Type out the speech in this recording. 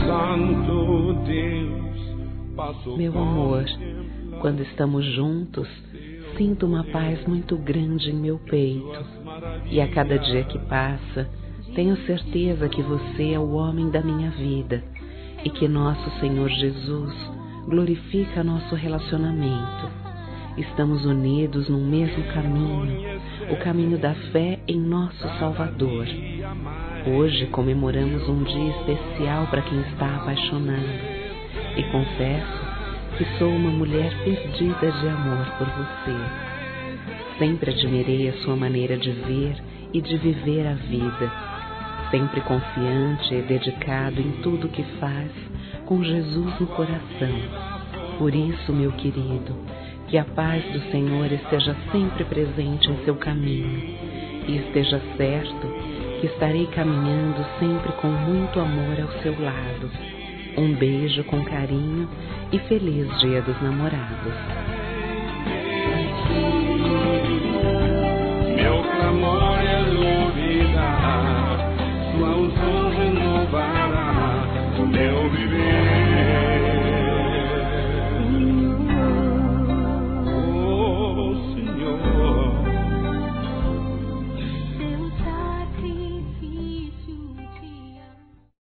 Santo Deus passou. Meu amor, quando estamos juntos, sinto uma paz muito grande em meu peito. E a cada dia que passa, tenho certeza que você é o homem da minha vida e que nosso Senhor Jesus glorifica nosso relacionamento. Estamos unidos no mesmo caminho, o caminho da fé em nosso Salvador. Hoje comemoramos um dia especial para quem está apaixonado e confesso que sou uma mulher perdida de amor por você. Sempre admirei a sua maneira de ver e de viver a vida, sempre confiante e dedicado em tudo que faz, com Jesus no coração. Por isso, meu querido, que a paz do Senhor esteja sempre presente em seu caminho e esteja certo que estarei caminhando sempre com muito amor ao seu lado. Um beijo com carinho e feliz Dia dos Namorados.